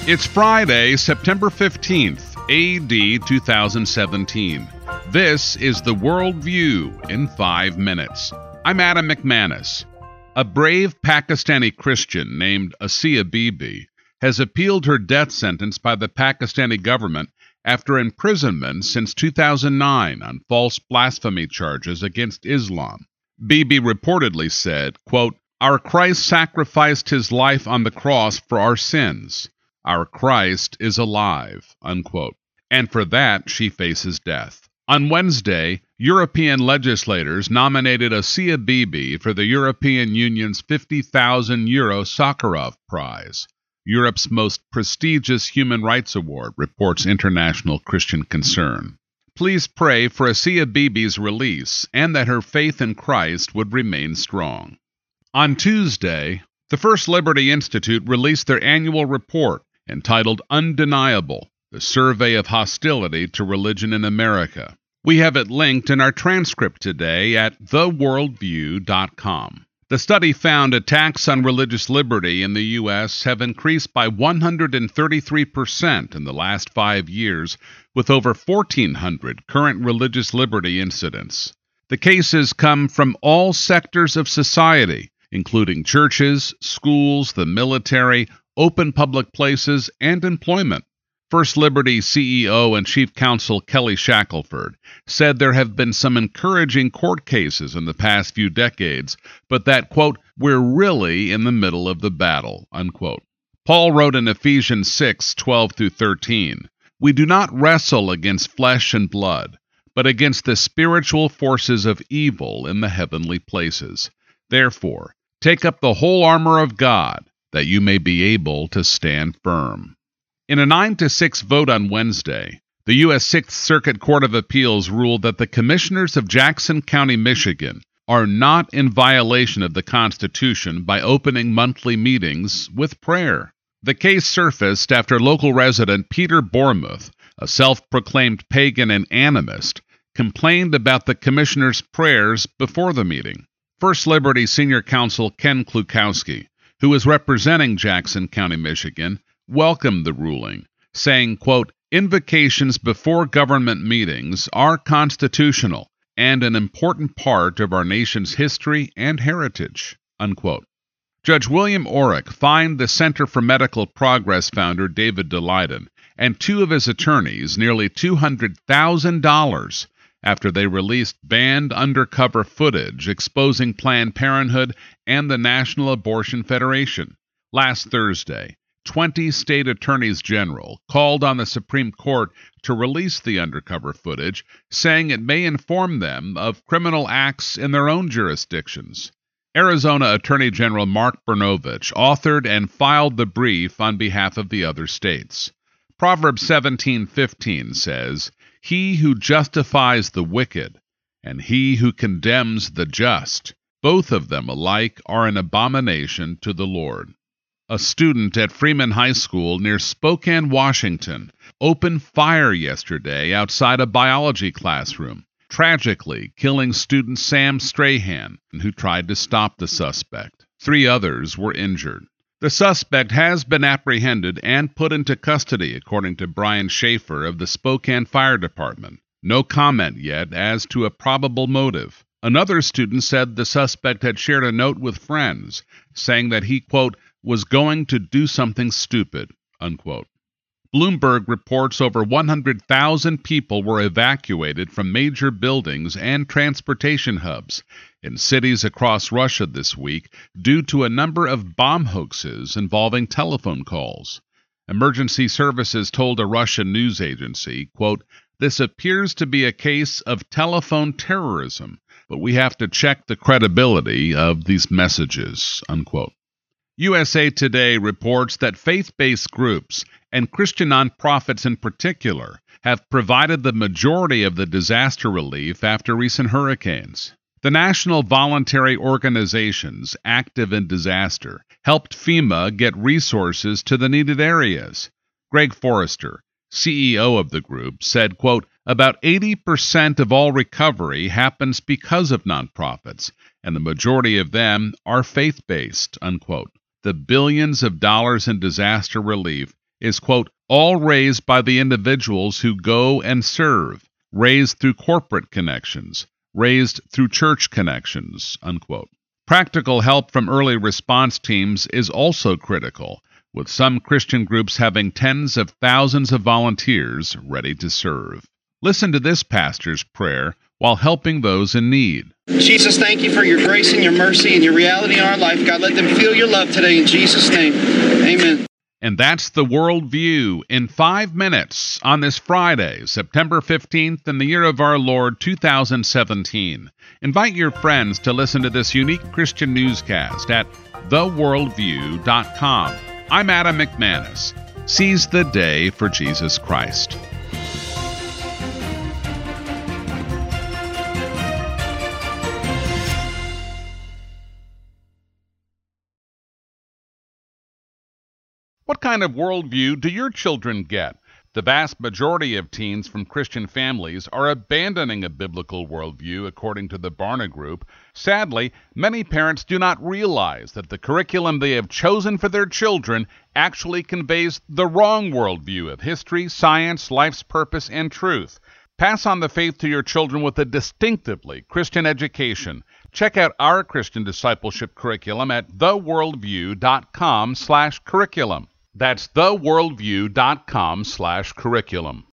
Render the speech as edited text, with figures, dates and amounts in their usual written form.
It's Friday, September 15th, A.D. 2017. This is the World View in 5 minutes. I'm Adam McManus. A brave Pakistani Christian named Asia Bibi has appealed her death sentence by the Pakistani government after imprisonment since 2009 on false blasphemy charges against Islam. Bibi reportedly said, quote, "Our Christ sacrificed his life on the cross for our sins. Our Christ is alive," unquote. And for that, she faces death. On Wednesday, European legislators nominated Asia Bibi for the European Union's €50,000 Sakharov Prize, Europe's most prestigious human rights award, reports International Christian Concern. Please pray for Asia Bibi's release and that her faith in Christ would remain strong. On Tuesday, the First Liberty Institute released their annual report entitled Undeniable, the Survey of Hostility to Religion in America. We have it linked in our transcript today at theworldview.com. The study found attacks on religious liberty in the U.S. have increased by 133% in the last 5 years, with over 1,400 current religious liberty incidents. The cases come from all sectors of society, including churches, schools, the military, open public places, and employment. First Liberty CEO and Chief Counsel Kelly Shackelford said there have been some encouraging court cases in the past few decades, but that, quote, "we're really in the middle of the battle," unquote. Paul wrote in Ephesians 6:12-13, "We do not wrestle against flesh and blood, but against the spiritual forces of evil in the heavenly places. Therefore, take up the whole armor of God, that you may be able to stand firm." In a 9-6 vote on Wednesday, the U.S. Sixth Circuit Court of Appeals ruled that the commissioners of Jackson County, Michigan, are not in violation of the Constitution by opening monthly meetings with prayer. The case surfaced after local resident Peter Bormuth, a self-proclaimed pagan and animist, complained about the commissioners' prayers before the meeting. First Liberty Senior Counsel Ken Klukowski, who is representing Jackson County, Michigan, welcomed the ruling, saying, quote, "Invocations before government meetings are constitutional and an important part of our nation's history and heritage," unquote. Judge William Orrick fined the Center for Medical Progress founder David Daleiden and 2 of his attorneys nearly $200,000 after they released banned undercover footage exposing Planned Parenthood and the National Abortion Federation. Last Thursday, 20 state attorneys general called on the Supreme Court to release the undercover footage, saying it may inform them of criminal acts in their own jurisdictions. Arizona Attorney General Mark Brnovich authored and filed the brief on behalf of the other states. Proverbs 17:15 says, "He who justifies the wicked and he who condemns the just, both of them alike are an abomination to the Lord." A student at Freeman High School near Spokane, Washington, opened fire yesterday outside a biology classroom, tragically killing student Sam Strahan, who tried to stop the suspect. 3 others were injured. The suspect has been apprehended and put into custody, according to Brian Schaefer of the Spokane Fire Department. No comment yet as to a probable motive. Another student said the suspect had shared a note with friends, saying that he, quote, "was going to do something stupid," unquote. Bloomberg reports over 100,000 people were evacuated from major buildings and transportation hubs in cities across Russia this week due to a number of bomb hoaxes involving telephone calls. Emergency services told a Russian news agency, quote, "This appears to be a case of telephone terrorism, but we have to check the credibility of these messages," unquote. USA Today reports that faith-based groups, and Christian nonprofits in particular, have provided the majority of the disaster relief after recent hurricanes. The national voluntary organizations active in disaster helped FEMA get resources to the needed areas. Greg Forrester, CEO of the group, said, quote, "About 80% of all recovery happens because of nonprofits, and the majority of them are faith-based," unquote. The billions of dollars in disaster relief is, quote, all raised by the individuals who go and serve, raised through corporate connections, raised through church connections, unquote. Practical help from early response teams is also critical, with some Christian groups having tens of thousands of volunteers ready to serve. Listen to this pastor's prayer while helping those in need. Jesus, thank you for your grace and your mercy and your reality in our life. God, let them feel your love today in Jesus' name. Amen. And that's the Worldview in 5 minutes on this Friday, September 15th in the year of our Lord 2017. Invite your friends to listen to this unique Christian newscast at theworldview.com. I'm Adam McManus. Seize the day for Jesus Christ. What kind of worldview do your children get? The vast majority of teens from Christian families are abandoning a biblical worldview, according to the Barna Group. Sadly, many parents do not realize that the curriculum they have chosen for their children actually conveys the wrong worldview of history, science, life's purpose, and truth. Pass on the faith to your children with a distinctively Christian education. Check out our Christian discipleship curriculum at theworldview.com/curriculum. That's theworldview.com/curriculum.